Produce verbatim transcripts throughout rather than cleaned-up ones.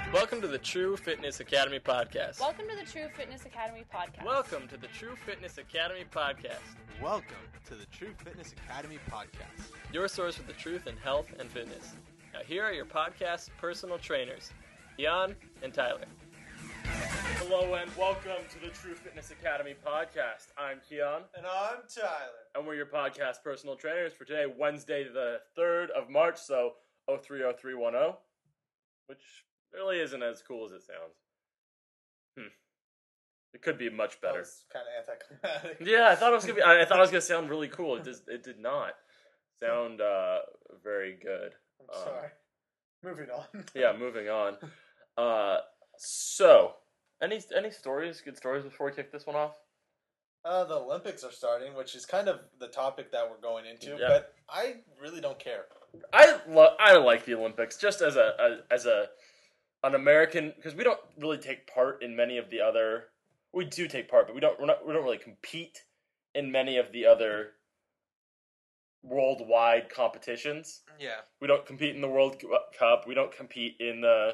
Welcome to the True Fitness Academy podcast. Welcome to the True Fitness Academy podcast. Welcome to the True Fitness Academy podcast. Welcome to the True Fitness Academy podcast. Your source for the truth in health and fitness. Now here are your podcast personal trainers, Jan and Tyler. Hello and welcome to the True Fitness Academy podcast. I'm Keon. And I'm Tyler. And we're your podcast personal trainers for today, Wednesday the third of March, so oh three oh three one oh, which really isn't as cool as it sounds. Hmm. It could be much better. Kind of anticlimactic. Yeah, I thought it was gonna be. I thought it was gonna sound really cool. It just, it did not sound uh, very good. I'm Um, sorry. Moving on. yeah, moving on. Uh, so, any any stories? Good stories before we kick this one off. Uh, the Olympics are starting, which is kind of the topic that we're going into, Yeah. but I really don't care. I lo- I like the Olympics just as a, a as a an American, because we don't really take part in many of the other. We do take part, but we don't. We're not. We don't really compete in many of the other worldwide competitions. Yeah. We don't compete in the World Cup. We don't compete in the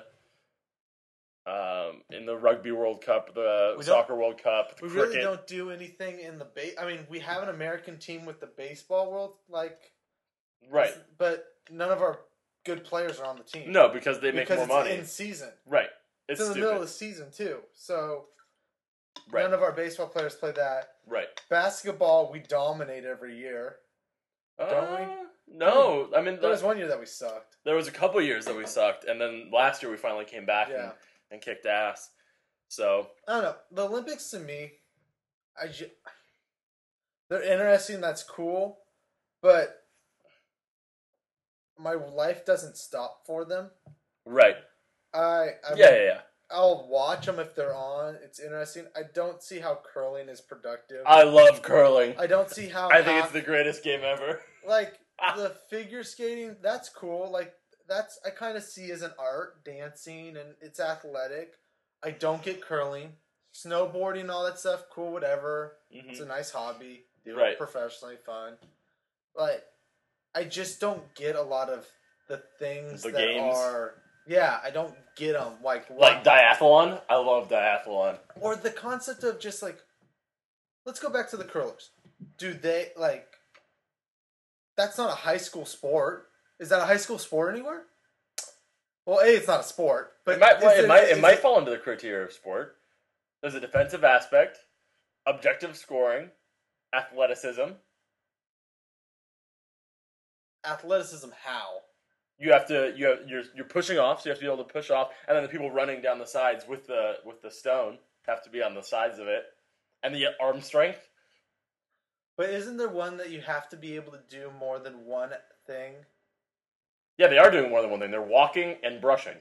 um in the Rugby World Cup, the We don't- Soccer World Cup, the We cricket. really don't do anything in the ba- I mean, we have an American team with the baseball world, like, Right. but none of our good players are on the team. No, because they make because more it's money. in season. Right. It's, It's, in the stupid. middle of the season too, so Right. none of our baseball players play that. Right. Basketball, we dominate every year. Don't we? Uh, no, I mean There was the, one year that we sucked. there was a couple years that we sucked, and then last year we finally came back Yeah. and, and kicked ass. So I don't know. The Olympics to me, I ju- they're interesting. That's cool, but my life doesn't stop for them. right. I, I Yeah, yeah, yeah. I'll watch them if they're on. It's interesting. I don't see how curling is productive. I love curling. I don't see how. I think half- it's the greatest game ever. like the figure skating. That's cool. Like that's I kind of see as an art, dancing, and it's athletic. I don't get curling, snowboarding, all that stuff. Cool, whatever. Mhm. It's a nice hobby. Do Right. it professionally, fun. Like, I just don't get a lot of the things The that games? are. Yeah, I don't get them. Like, Like what- diathlon. I love diathlon. or the concept of just like, let's go back to the curlers. Do they like? That's not a high school sport. Is that a high school sport anywhere? Well, a it's not a sport, but it might, is well, it, might, it is might fall into the criteria of sport. There's a defensive aspect, objective scoring, athleticism. athleticism. How? You have to you have you're you're pushing off, so you have to be able to push off, and then the people running down the sides with the with the stone have to be on the sides of it, and the arm strength. But isn't there one that you have to be able to do more than one thing? Yeah, they are doing more than one thing. They're walking and brushing.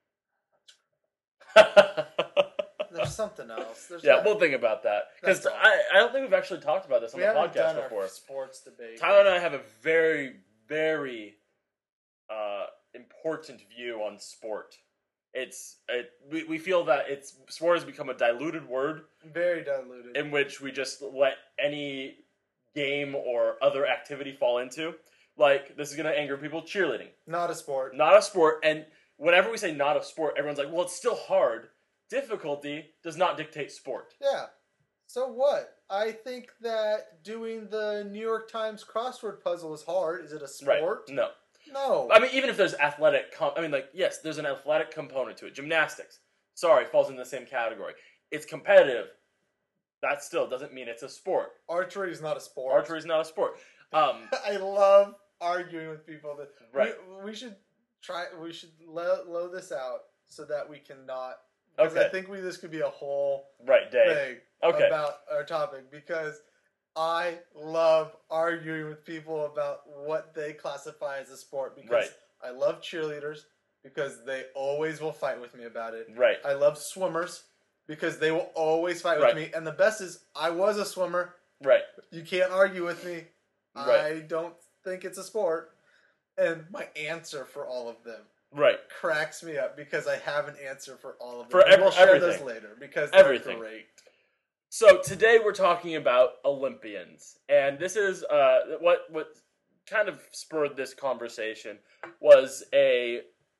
There's something else. There's yeah, not- we'll think about that because That's all. I, I don't think we've actually talked about this on we the haven't done podcast our before. sports debate. Tyler and I have a very very uh, important view on sport. It's it, we we feel that it's sport has become a diluted word Very diluted. in which we just let any game or other activity fall into. Like, this is going to anger people. Cheerleading. Not a sport. Not a sport. And whenever we say not a sport, everyone's like, well, it's still hard. Difficulty does not dictate sport. Yeah. So what? I think that doing the New York Times crossword puzzle is hard. Is it a Right. sport? No. No. I mean, even if there's athletic... Com- I mean, like, yes, there's an athletic component to it. Gymnastics. Sorry, falls in the same category. It's competitive. That still doesn't mean it's a sport. Archery is not a sport. Archery is not a sport. Um, I love arguing with people that Right. we, we should try we should lo- load this out so that we cannot because I Okay. think we this could be a whole right, Dave. thing Okay. about our topic because I love arguing with people about what they classify as a sport because Right. I love cheerleaders because they always will fight with me about it. Right. I love swimmers because they will always fight Right. with me. And the best is I was a swimmer. Right. You can't argue with me. Right. I don't think it's a sport. And my answer for all of them Right. cracks me up because I have an answer for all of them. For And ev- we'll share everything. those later because they're Everything. great. So today we're talking about Olympians, and this is uh, what what kind of spurred this conversation was a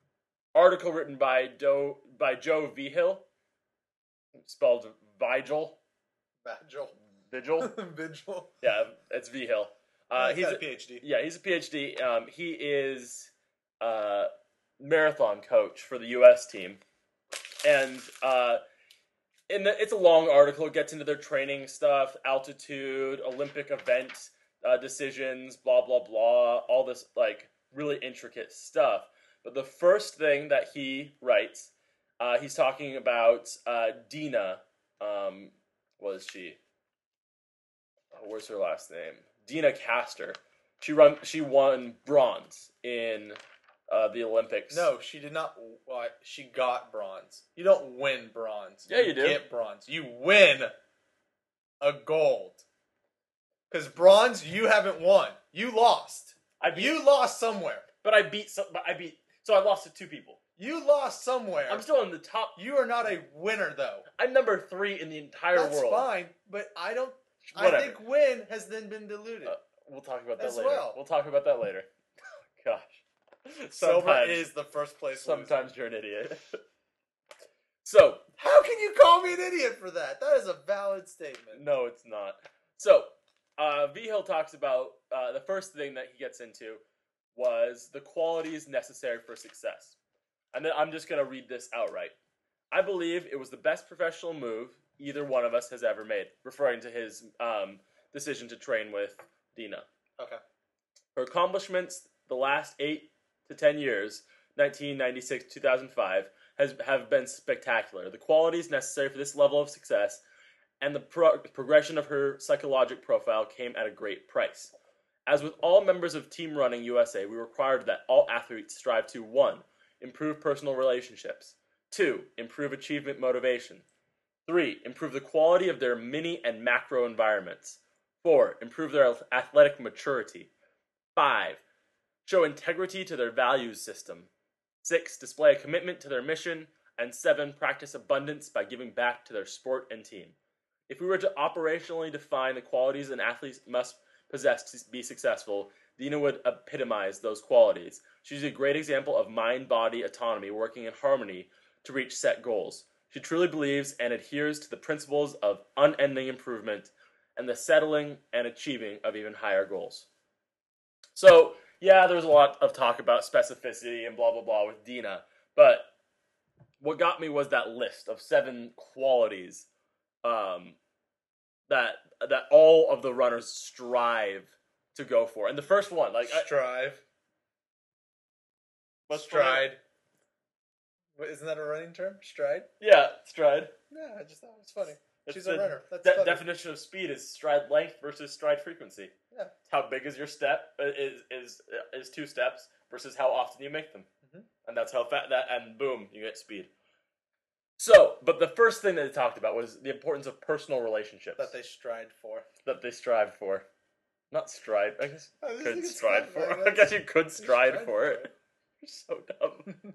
article written by Do, by Joe Vigil, spelled Vigil. Vigil. Vigil? Vigil. Yeah, it's Vigil. Uh, he's he's got a a PhD. Yeah, he's a PhD. Um, he is a marathon coach for the U S team. And uh, in the, it's a long article. It gets into their training stuff, altitude, Olympic event uh, decisions, blah, blah, blah, all this like really intricate stuff. But the first thing that he writes, uh, he's talking about uh, Dina. Um, what is she? Oh, where's her last name? Dina Castor. She run. She won bronze in uh, the Olympics. No, she did not. Well, she got bronze. You don't win bronze. Yeah, you do. Get bronze. You win a gold. Because bronze, you haven't won. You lost. I beat, you lost somewhere. But I beat. Some, but I beat. So I lost to two people. You lost somewhere. I'm still in the top. You are not a winner, though. I'm number three in the entire That's world. That's fine, but I don't. Whatever. I think win has then been diluted. Uh, we'll talk about that As later. well. We'll talk about that later. Gosh. Silver Sometimes, is the first place. Sometimes loser. You're an idiot. So how can you call me an idiot for that? That is a valid statement. No, it's not. So uh, Vigil talks about uh, the first thing that he gets into was the qualities necessary for success. And then I'm just going to read this outright. I believe it was the best professional move either one of us has ever made, referring to his um, decision to train with Dina. Okay. Her accomplishments the last eight to ten years, nineteen ninety-six to two thousand five, has have been spectacular. The qualities necessary for this level of success and the pro- progression of her psychological profile came at a great price. As with all members of Team Running U S A, we required that all athletes strive to one. Improve personal relationships. two. Improve achievement motivation. three. Improve the quality of their mini and macro environments. four. Improve their athletic maturity. five. Show integrity to their values system. six. Display a commitment to their mission. And seven. Practice abundance by giving back to their sport and team. If we were to operationally define the qualities an athlete must possess to be successful, Dina would epitomize those qualities. She's a great example of mind-body autonomy working in harmony to reach set goals. She truly believes and adheres to the principles of unending improvement and the settling and achieving of even higher goals. So, yeah, there's a lot of talk about specificity and blah, blah, blah with Dina, but what got me was that list of seven qualities um, that that all of the runners strive to go for. And the first one, like strive, I, what's stride. What, isn't that a running term? Stride. Yeah, stride. Yeah, I just thought it was funny. It's She's the a runner. That's de- funny. definition of speed is stride length versus stride frequency. Yeah. How big is your step? Is is is two steps versus how often you make them, mm-hmm. and that's how fat that. And boom, you get speed. So, but the first thing that they talked about was the importance of personal relationships. That they stride for. That they strive for. Not stride. I guess I you could think it's stride fun, for man. I guess you could stride, stride for for it. You're so dumb.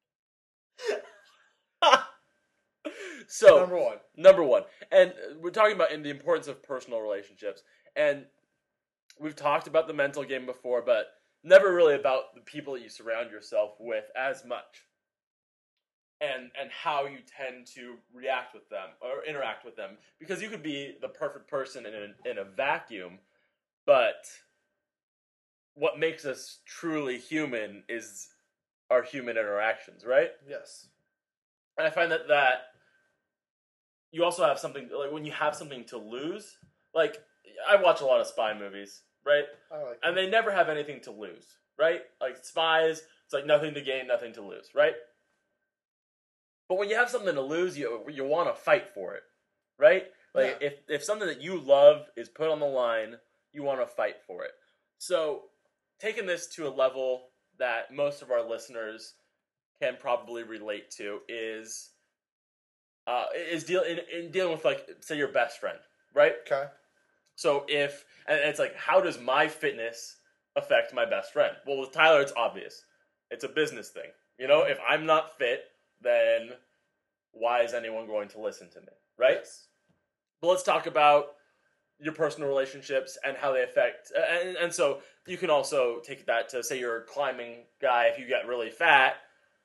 So, number one. Number one. And we're talking about in the importance of personal relationships. And we've talked about the mental game before, but never really about the people that you surround yourself with as much. And and how you tend to react with them or interact with them. Because you could be the perfect person in a, in a vacuum, but what makes us truly human is our human interactions, right? Yes. And I find that that you also have something, like when you have something to lose, like I watch a lot of spy movies, right? I like and they never have anything to lose, right? Like spies, it's like nothing to gain, nothing to lose, right? But when you have something to lose, you you want to fight for it, right? Like Yeah. if, if something that you love is put on the line, you want to fight for it. So taking this to a level that most of our listeners can probably relate to is uh, is deal in, in dealing with, like, say your best friend, right? Okay. So if and it's like, how does my fitness affect my best friend? Well, with Tyler, it's obvious. It's a business thing. You know, if I'm not fit, then why is anyone going to listen to me, right? Yes. But let's talk about your personal relationships and how they affect, and, and so you can also take that to, say you're a climbing guy. If you get really fat,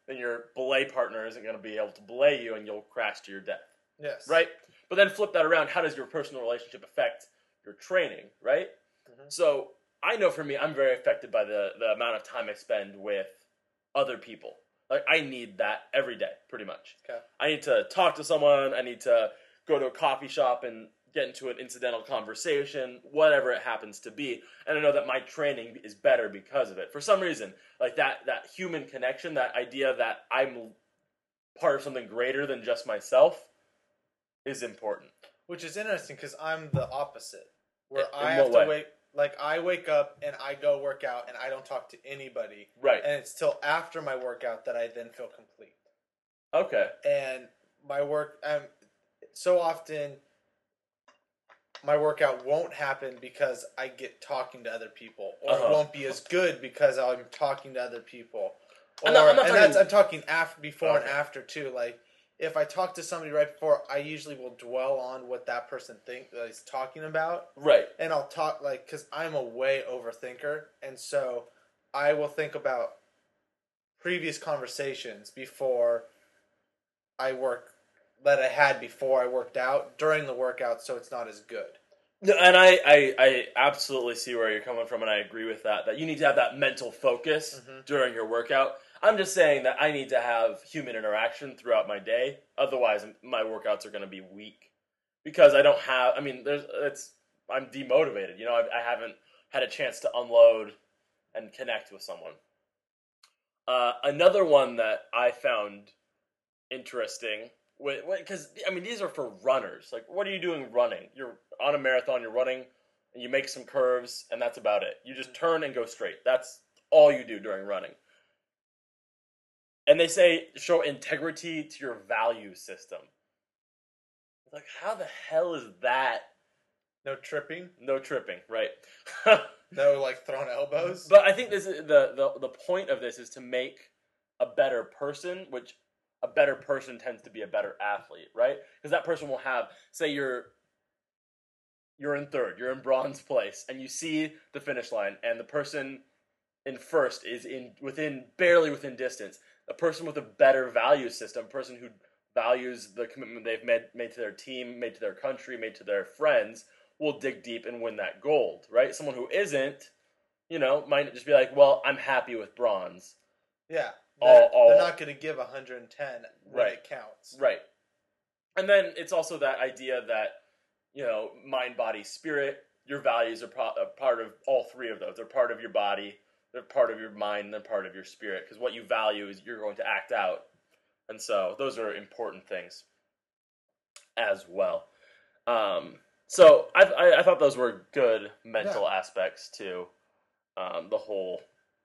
then your belay partner isn't going to be able to belay you and you'll crash to your death. Yes. Right? But then flip that around. How does your personal relationship affect your training? Right? Mm-hmm. So I know for me, I'm very affected by the, the amount of time I spend with other people. Like, I need that every day, pretty much. Okay. I need to talk to someone. I need to go to a coffee shop and get into an incidental conversation, whatever it happens to be. And I know that my training is better because of it. For some reason, like that, that human connection, that idea that I'm part of something greater than just myself is important. Which is interesting because I'm the opposite. Where In I have what to way? wait, like I wake up and I go work out and I don't talk to anybody. Right. And it's till after my workout that I then feel complete. Okay. And my work, um, so often my workout won't happen because I get talking to other people, or Uh-huh. it won't be as good because I'm talking to other people. Or, I'm not- I'm not and talking- that's I'm talking after, before and Okay. after too. Like if I talk to somebody right before, I usually will dwell on what that person think that is talking about, Right. and I'll talk like because I'm a way overthinker, and so I will think about previous conversations before I work that I had before I worked out during the workout, so it's not as good. No, and I, I, I absolutely see where you're coming from, and I agree with that, that you need to have that mental focus Mm-hmm. during your workout. I'm just saying that I need to have human interaction throughout my day. Otherwise, my workouts are going to be weak. Because I don't have, I mean, there's, it's, I'm demotivated. You know, I, I haven't had a chance to unload and connect with someone. Uh, another one that I found interesting, because, I mean, these are for runners. Like, what are you doing running? You're on a marathon, you're running, and you make some curves, and that's about it. You just turn and go straight. That's all you do during running. And they say, show integrity to your value system. Like, how the hell is that? No tripping, No tripping, right? no like thrown elbows. But I think this is the, the the point of this is to make a better person, which a better person tends to be a better athlete, right? Because that person will have, say you're you're in third, you're in bronze place, and you see the finish line, and the person in first is in within barely within distance. A person with a better value system, a person who values the commitment they've made made to their team, made to their country, made to their friends, will dig deep and win that gold, right? Someone who isn't, you know, might just be like, well, I'm happy with bronze. Yeah. All- They're, all- they're not going to give one hundred ten when Right. it counts. Right. And then it's also that idea that, you know, mind, body, spirit, your values are pro- a part of all three of those. They're part of your body, they're part of your mind, and they're part of your spirit. Because what you value is you're going to act out. And so those are important things as well. Um, so I, I, I thought those were good mental Yeah. aspects to um, the whole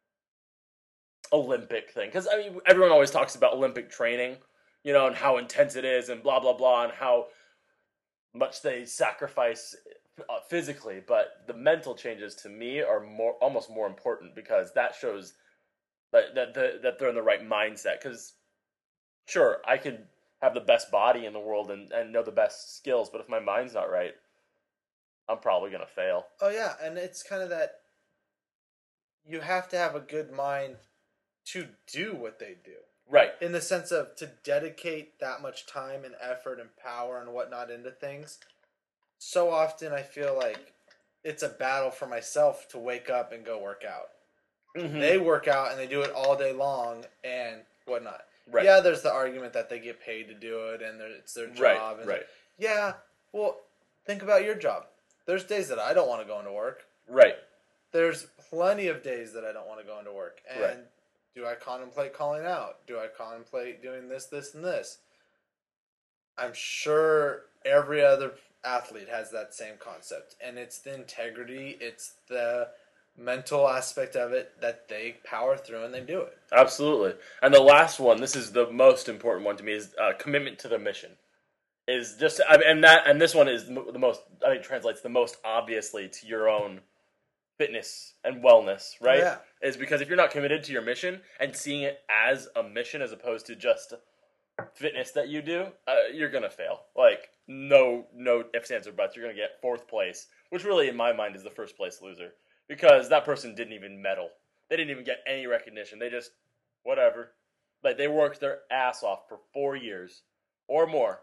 Olympic thing. Because I mean, everyone always talks about Olympic training, you know, and how intense it is, and blah blah blah, and how much they sacrifice uh, physically. But the mental changes to me are more, almost more important, because that shows that that the, that they're in the right mindset. Because sure, I could have the best body in the world and, and know the best skills, but if my mind's not right, I'm probably gonna fail. Oh yeah, and it's kind of that you have to have a good mind to do what they do. Right. In the sense of to dedicate that much time and effort and power and whatnot into things. So often I feel like it's a battle for myself to wake up and go work out. Mm-hmm. They work out and they do it all day long and whatnot. Right. Yeah, there's the argument that they get paid to do it and they're- it's their job. Right. And Right. yeah, well, think about your job. There's days that I don't want to go into work. Right. There's plenty of days that I don't want to go into work. And Right. do I contemplate calling out? Do I contemplate doing this, this, and this? I'm sure every other athlete has that same concept. And it's the integrity, it's the mental aspect of it that they power through and they do it. Absolutely. And the last one, this is the most important one to me, is uh, commitment to the mission. Is just I mean, and that and this one is the most I think translates the most obviously to your own fitness and wellness, right? Yeah. Is because if you're not committed to your mission and seeing it as a mission as opposed to just fitness that you do, uh, you're gonna fail. Like no no ifs, ands, or buts. You're gonna get fourth place, which really in my mind is the first place loser, because that person didn't even medal. They didn't even get any recognition. They just whatever. Like, they worked their ass off for four years or more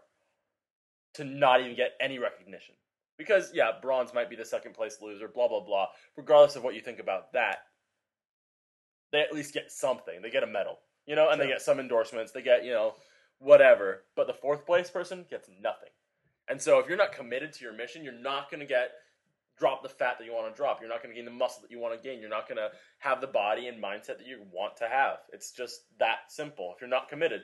to not even get any recognition. Because, yeah, bronze might be the second place loser, blah, blah, blah. Regardless of what you think about that, they at least get something. They get a medal, you know, and Sure. they get some endorsements. They get, you know, whatever. But the fourth place person gets nothing. And so if you're not committed to your mission, you're not going to get drop the fat that you want to drop. You're not going to gain the muscle that you want to gain. You're not going to have the body and mindset that you want to have. It's just that simple. If you're not committed,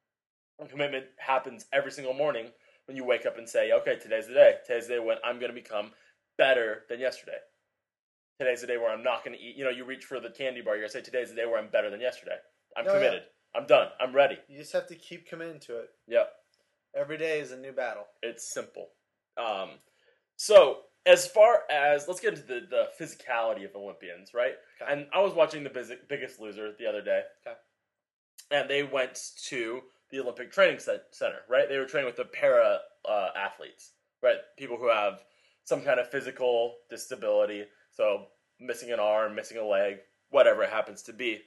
and commitment happens every single morning when you wake up and say, okay, today's the day. Today's the day when I'm going to become better than yesterday. Today's the day where I'm not going to eat. You know, you reach for the candy bar. You're going to say, today's the day where I'm better than yesterday. I'm Oh, committed. Yeah. I'm done. I'm ready. You just have to keep committing to it. Yep. Every day is a new battle. It's simple. Um, so, as far as, let's get into the, the physicality of Olympians, right? Okay. And I was watching The Biz- Biggest Loser the other day. Okay. And they went to the Olympic Training Center, right? They were training with the para uh, athletes, right? People who have some kind of physical disability, so missing an arm, missing a leg, whatever it happens to be.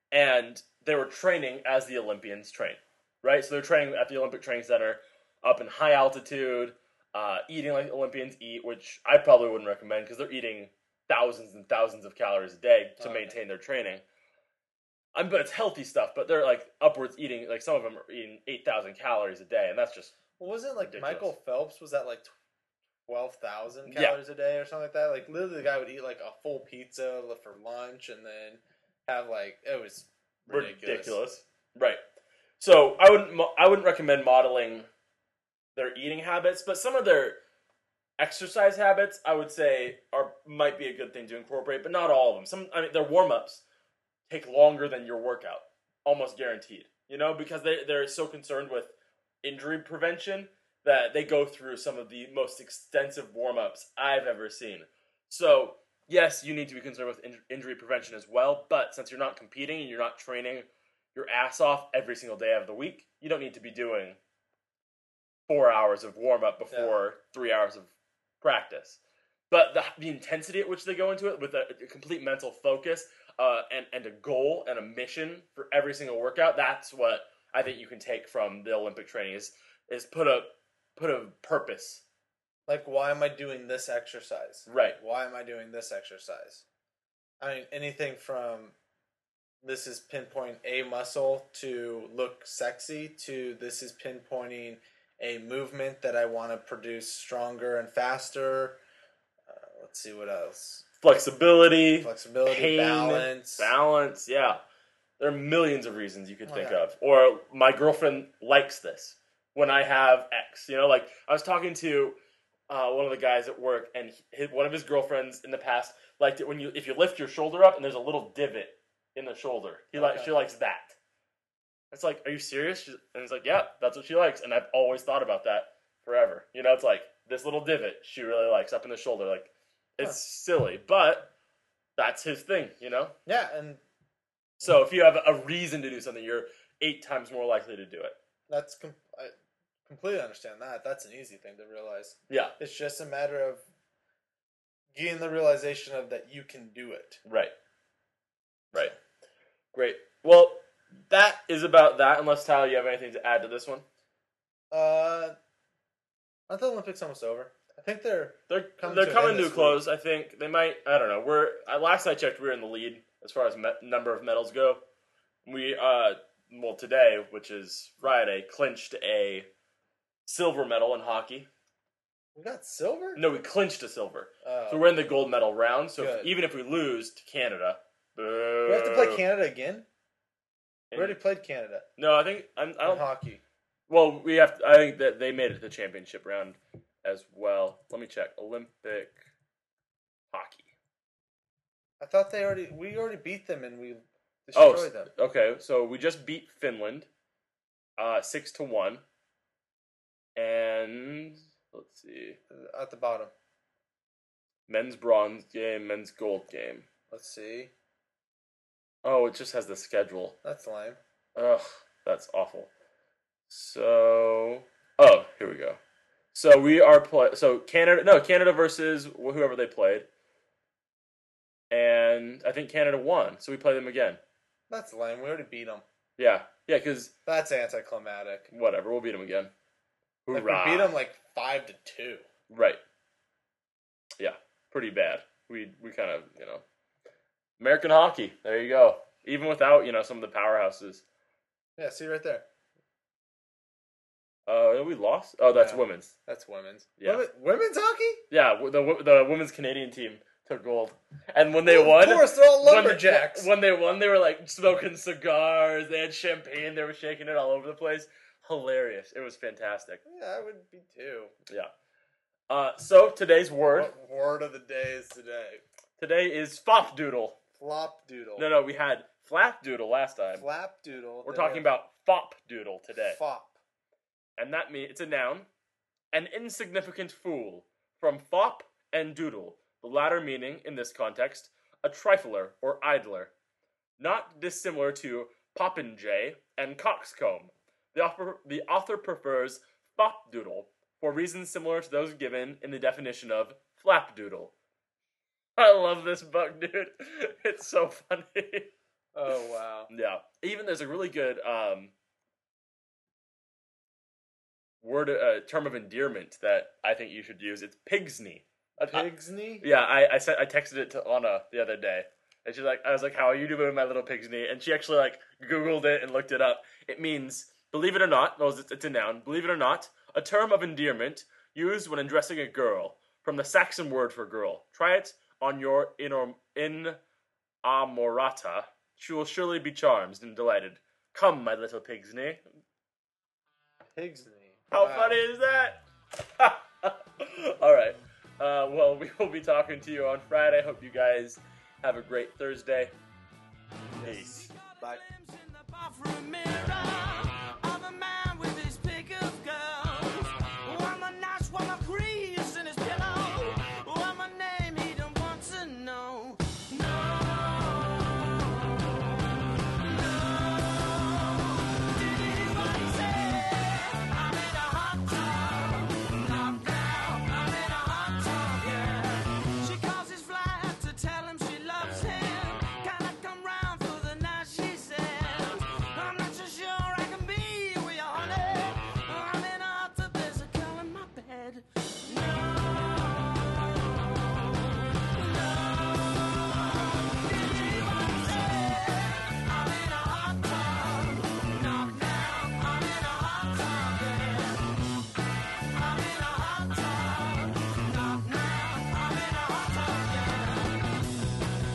And they were training as the Olympians train, right? So they're training at the Olympic Training Center up in high altitude, uh, eating like Olympians eat, which I probably wouldn't recommend because they're eating thousands and thousands of calories a day to Oh, maintain their training. I mean, but it's healthy stuff, but they're like upwards eating, like some of them are eating eight thousand calories a day, and that's just, Well, wasn't like ridiculous. Michael Phelps was at like twelve thousand Yeah. calories a day or something like that? Like literally, the guy would eat like a full pizza for lunch and then have like it was ridiculous. ridiculous. Right. So I wouldn't, mo- I wouldn't recommend modeling their eating habits, but some of their exercise habits, I would say, are might be a good thing to incorporate, but not all of them. Some, I mean, their warm-ups take longer than your workout, almost guaranteed. You know, because they they're so concerned with injury prevention that they go through some of the most extensive warm-ups I've ever seen. So, yes, you need to be concerned with in- injury prevention as well, but since you're not competing and you're not training your ass off every single day of the week, you don't need to be doing four hours of warm-up before yeah. three hours of practice. But the, the intensity at which they go into it with a, a complete mental focus uh, and, and a goal and a mission for every single workout, that's what I think you can take from the Olympic training is, is put a put a purpose. Like, why am I doing this exercise? Right. Why am I doing this exercise? I mean, anything from this is pinpointing a muscle to look sexy to this is pinpointing a movement that I want to produce stronger and faster. Uh, let's see what else. Flexibility. Flexibility, pain, balance. Balance, yeah. There are millions of reasons you could Oh, think yeah. of. Or my girlfriend likes this when I have X. You know, like I was talking to uh, one of the guys at work, and his, one of his girlfriends in the past liked it when you if you lift your shoulder up and there's a little divot in the shoulder. He like Okay. she likes that. It's like, are you serious? She's, and it's like, yeah, that's what she likes, and I've always thought about that forever. You know, it's like this little divot she really likes up in the shoulder. Like it's Huh. silly, but that's his thing. You know. Yeah, and So if you have a reason to do something, you're eight times more likely to do it. that's com- I completely understand that. That's an easy thing to realize. Yeah, It's just a matter of getting the realization of that you can do it. right. Right. Great. Well, that is about that, unless, Tyler, you have anything to add to this one? Uh, aren't the Olympics almost over? I think they're They're Coming they're to an coming end to a this close, I think. They might, I don't know. We're uh, last I checked, we were in the lead as far as me- number of medals go. We, uh, well, today, which is Friday, clinched a silver medal in hockey. we got silver. No, we clinched a silver. Oh. So we're in the gold medal round. So if, Good. even if we lose to Canada, boo. we have to play Canada again. We And- already played Canada No, I think I'm, I in don't. hockey. Well, we have. To, I think that they made it to the championship round as well. Let me check. Olympic hockey. I thought they already we already beat them and we Oh, destroyed them. okay. So we just beat Finland, uh, six to one, and let's see, At the bottom. men's bronze game, men's gold game. Let's see. Oh, it just has the schedule. That's lame. Ugh, that's awful. So, oh, here we go. So we are play. So Canada, no, Canada versus wh- whoever they played, and I think Canada won. So we play them again. That's lame. We already beat them. Yeah, Yeah, because That's anticlimactic. whatever, we'll beat them again. Like, Hoorah. we beat them like five to two. Right. Yeah, pretty bad. We we kind of, you know. American hockey, there you go. Even without, you know, some of the powerhouses. Yeah, see right there. Uh, we lost? Oh, that's Yeah. women's. That's women's. Yeah. Women, women's hockey? Yeah, w- the w- the women's Canadian team took gold. And when they Well, won... Of course, they're all when they- lumberjacks. When they won, they were, like, smoking cigars. They had champagne. They were shaking it all over the place. Hilarious. It was fantastic. Yeah, I would be too. Yeah. Uh, so, today's word. What word of the day is today? Today is fopdoodle. Flop doodle. No, no, we had flapdoodle last time. Flap doodle. We're Then talking we have about fopdoodle today. fop. And that means, it's a noun, an insignificant fool, from fop and doodle, the latter meaning, in this context, a trifler or idler. Not dissimilar to popinjay and coxcomb. The author, the author prefers fopdoodle for reasons similar to those given in the definition of flapdoodle. I love this book, dude. It's so funny. Oh, wow. Yeah. Even there's a really good um, word, uh, term of endearment that I think you should use. It's pigsney. Uh, uh, Pig's knee? yeah, I I, sent, I texted it to Anna the other day, and she's like, I was like, "How are you doing, my little pig's knee?" And she actually like Googled it and looked it up. It means, believe it or not, well, it's, it's a noun. Believe it or not, a term of endearment used when addressing a girl, from the Saxon word for girl. Try it on your inor- inamorata. She will surely be charmed and delighted. Come, my little pig's knee. Pig's knee. How Wow. funny is that? All right. Uh, well, we will be talking to you on Friday. Hope you guys have a great Thursday. Peace. Bye. She calls his flight to tell him she loves him. Can I come round for the night, she says. I'm not so sure I can be with you, honey. I'm in a hot tub, there's a girl in my bed. No, no. Did you understand? I'm in a hot tub. Knock down, I'm in a hot tub, yeah. I'm in a hot tub. Knock now, I'm in a hot tub, yeah.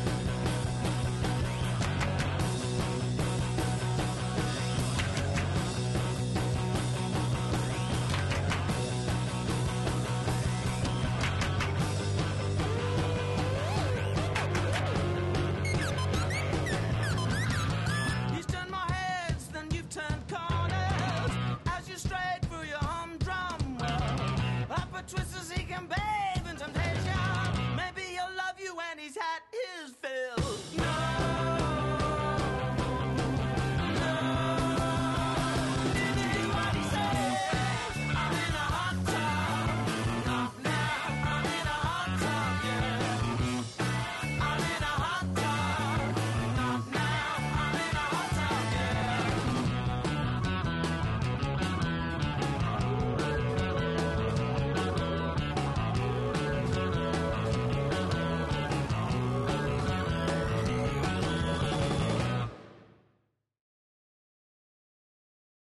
He's turned more heads than you've turned corners as you strayed through your humdrum world. Upper twisters he can bathe in temptation. Maybe he'll love you when he's had